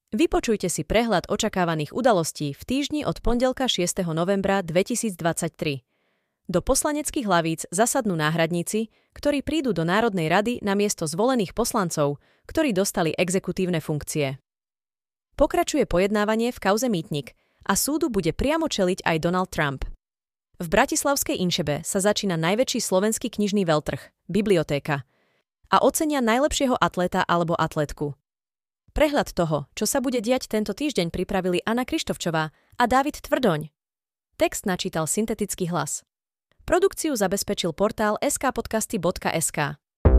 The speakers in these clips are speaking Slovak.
Vypočujte si prehľad očakávaných udalostí v týždni od pondelka 6. novembra 2023. Do poslaneckých hlavíc zasadnú náhradníci, ktorí prídu do Národnej rady namiesto zvolených poslancov, ktorí dostali exekutívne funkcie. Pokračuje pojednávanie v kauze Mýtnik a súdu bude priamo čeliť aj Donald Trump. V bratislavskej Inšebe sa začína najväčší slovenský knižný veľtrh, Bibliotéka, a ocenia najlepšieho atléta alebo atlétku. Prehľad toho, čo sa bude diať tento týždeň, pripravili Anna Krištofčová a Dávid Tvrdoň. Text načítal syntetický hlas. Produkciu zabezpečil portál skpodcasty.sk.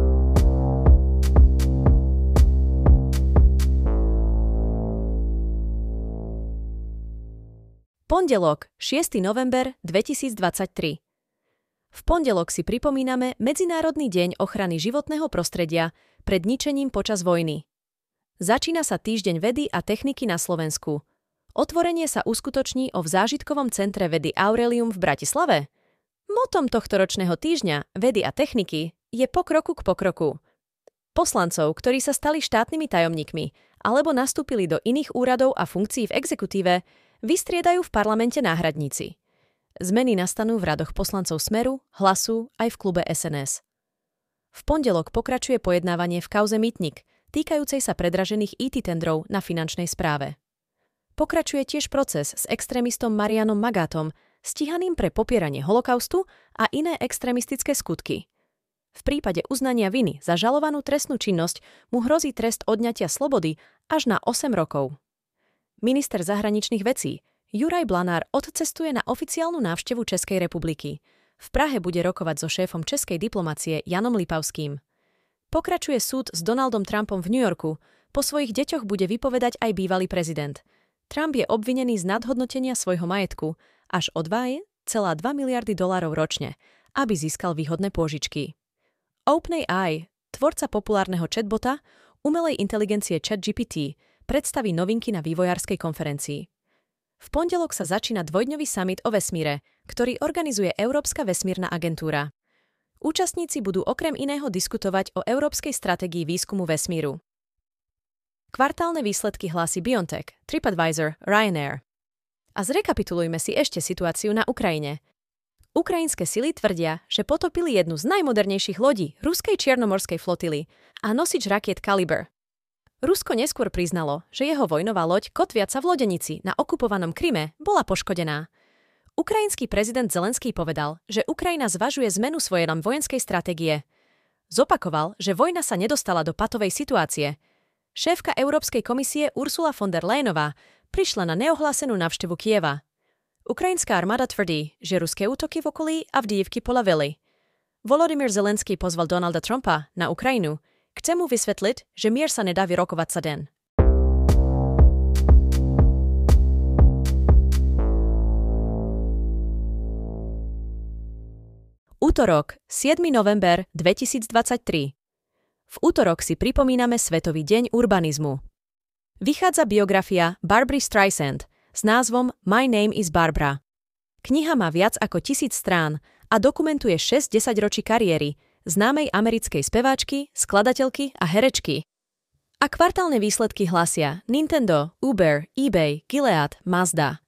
Pondelok, 6. november 2023. V pondelok si pripomíname Medzinárodný deň ochrany životného prostredia pred ničením počas vojny. Začína sa týždeň vedy a techniky na Slovensku. Otvorenie sa uskutoční v zážitkovom centre vedy Aurelium v Bratislave. Motom tohtoročného týždňa vedy a techniky je pokroku k pokroku. Poslancov, ktorí sa stali štátnymi tajomníkmi alebo nastúpili do iných úradov a funkcií v exekutíve, vystriedajú v parlamente náhradníci. Zmeny nastanú v radoch poslancov Smeru, Hlasu aj v klube SNS. V pondelok pokračuje pojednávanie v kauze Mýtnik, týkajúcej sa predražených IT tendrov na finančnej správe. Pokračuje tiež proces s extrémistom Marianom Magátom, stíhaným pre popieranie holokaustu a iné extrémistické skutky. V prípade uznania viny za žalovanú trestnú činnosť mu hrozí trest odňatia slobody až na 8 rokov. Minister zahraničných vecí Juraj Blanár odcestuje na oficiálnu návštevu Českej republiky. V Prahe bude rokovať so šéfom českej diplomacie Janom Lipavským. Pokračuje súd s Donaldom Trumpom v New Yorku. Po svojich deťoch bude vypovedať aj bývalý prezident. Trump je obvinený z nadhodnotenia svojho majetku až o 2,2 miliardy dolárov ročne, aby získal výhodné pôžičky. OpenAI, tvorca populárneho chatbota, umelej inteligencie ChatGPT, predstaví novinky na vývojárskej konferencii. V pondelok sa začína dvojdňový summit o vesmíre, ktorý organizuje Európska vesmírna agentúra. Účastníci budú okrem iného diskutovať o európskej stratégii výskumu vesmíru. Kvartálne výsledky hlási BioNTech, TripAdvisor, Ryanair. A zrekapitulujme si ešte situáciu na Ukrajine. Ukrajinské sily tvrdia, že potopili jednu z najmodernejších lodí ruskej čiernomorskej flotily a nosič rakiet Kaliber. Rusko neskôr priznalo, že jeho vojnová loď kotviaca v lodenici na okupovanom Kryme bola poškodená. Ukrajinský prezident Zelenský povedal, že Ukrajina zvažuje zmenu svojej vojenskej stratégie. Zopakoval, že vojna sa nedostala do patovej situácie. Šéfka Európskej komisie Ursula von der Leyenová prišla na neohlásenú návštevu Kieva. Ukrajinská armáda tvrdí, že ruské útoky v okolí Avdijivky polavili. Volodymyr Zelenský pozval Donalda Trumpa na Ukrajinu. Chce mu vysvetliť, že mier sa nedá vyrokovať za deň. Útorok, 7. november 2023. V útorok si pripomíname Svetový deň urbanizmu. Vychádza biografia Barbry Streisand s názvom My Name is Barbara. Kniha má viac ako 1000 strán a dokumentuje 6 desaťročí kariéry známej americkej speváčky, skladateľky a herečky. A kvartálne výsledky hlasia Nintendo, Uber, eBay, Gilead, Mazda.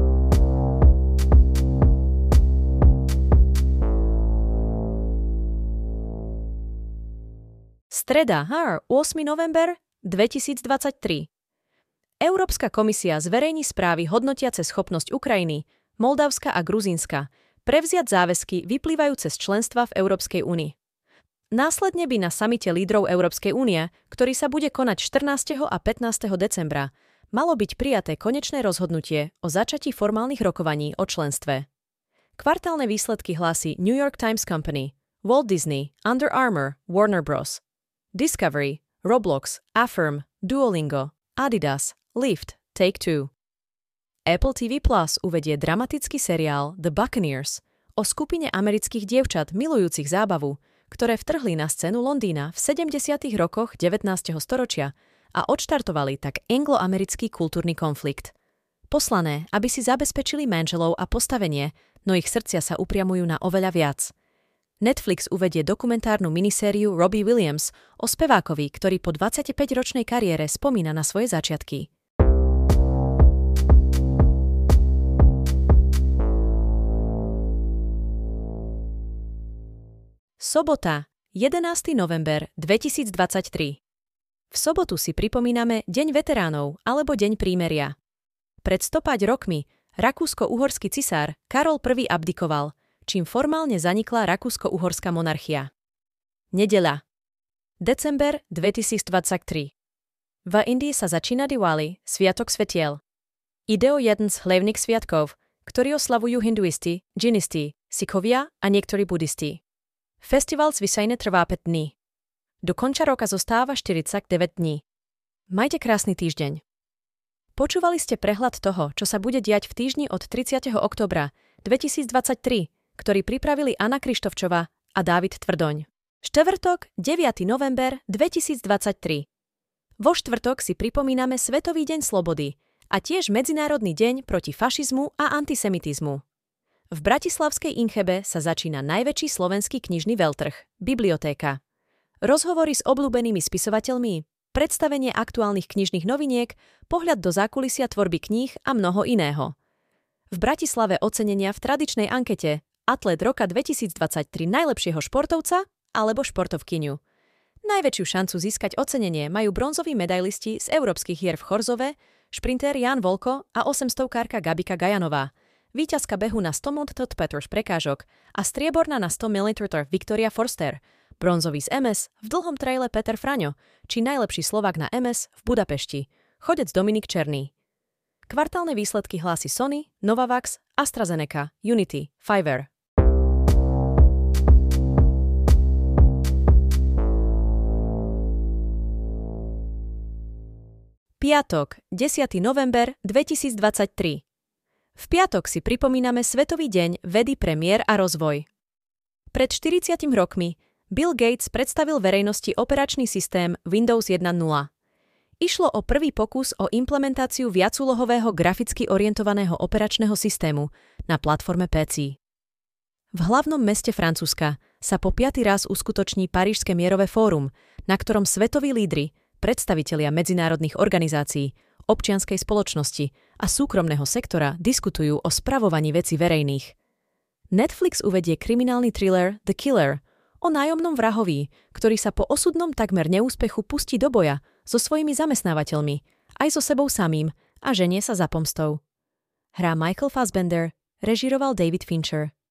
Streda, 8. november 2023. Európska komisia zverejní správy hodnotiace schopnosť Ukrajiny, Moldavska a Gruzínska prevziať záväzky vyplývajúce z členstva v Európskej únii. Následne by na samite lídrov Európskej únie, ktorý sa bude konať 14. a 15. decembra, malo byť prijaté konečné rozhodnutie o začatí formálnych rokovaní o členstve. Kvartálne výsledky hlási New York Times Company, Walt Disney, Under Armour, Warner Bros., Discovery, Roblox, Affirm, Duolingo, Adidas, Lyft, Take-Two. Apple TV Plus uvedie dramatický seriál The Buccaneers o skupine amerických dievčat milujúcich zábavu, ktoré vtrhli na scénu Londýna v 70. rokoch 19. storočia a odštartovali tak anglo-americký kultúrny konflikt. Poslané, aby si zabezpečili manželov a postavenie, no ich srdcia sa upriamujú na oveľa viac. Netflix uvedie dokumentárnu minisériu Robbie Williams o spevákovi, ktorý po 25-ročnej kariére spomína na svoje začiatky. Sobota, 11. november 2023. V sobotu si pripomíname Deň veteránov alebo Deň prímeria. Pred 105 rokmi rakúsko-uhorský cisár Karol I abdikoval, čím formálne zanikla rakúsko-uhorská monarchia. Nedeľa, december 2023. V Indii sa začína Diwali, sviatok svetiel. Ide o jeden z hlavných sviatkov, ktorý oslavujú hinduisti, džinisti, sikhovia a niektorí budisti. Festival zvyčajne trvá 5 dní. Do konca roka zostáva 49 dní. Majte krásny týždeň. Počúvali ste prehľad toho, čo sa bude diať v týždni od 30. októbra 2023, ktorý pripravili Anna Krištofčová a Dávid Tvrdoň. Štvrtok, 9. november 2023. Vo štvrtok si pripomíname Svetový deň slobody a tiež Medzinárodný deň proti fašizmu a antisemitizmu. V bratislavskej Inchebe sa začína najväčší slovenský knižný veľtrh, bibliotéka. Rozhovory s obľúbenými spisovateľmi, predstavenie aktuálnych knižných noviniek, pohľad do zákulisia tvorby kníh a mnoho iného. V Bratislave ocenenia v tradičnej ankete Atlet roka 2023 najlepšieho športovca alebo športovkyňu. Najväčšiu šancu získať ocenenie majú bronzoví medailisti z európskych hier v Chorzove, šprintér Ján Volko a 800-kárka Gabika Gajanová, víťazka behu na 100 m prekážok a strieborná na 100 mm Viktoria Forster, bronzový z MS v dlhom traile Peter Fraňo, či najlepší Slovák na MS v Budapešti, chodec Dominik Černý. Kvartálne výsledky hlási Sony, Novavax, AstraZeneca, Unity, Pfizer. Piatok, 10. november 2023. V piatok si pripomíname Svetový deň vedy pre mier a rozvoj. Pred 40 rokmi Bill Gates predstavil verejnosti operačný systém Windows 1.0. Išlo o prvý pokus o implementáciu viacúlohového graficky orientovaného operačného systému na platforme PC. V hlavnom meste Francúzska sa po 5. raz uskutoční Parížske mierové fórum, na ktorom svetoví lídri, predstavitelia medzinárodných organizácií, občianskej spoločnosti a súkromného sektora diskutujú o spravovaní vecí verejných. Netflix uvedie kriminálny thriller The Killer o nájomnom vrahovi, ktorý sa po osudnom takmer neúspechu pustí do boja so svojimi zamestnávateľmi, aj so sebou samým a ženie sa za pomstou. Hrá Michael Fassbender, režíroval David Fincher.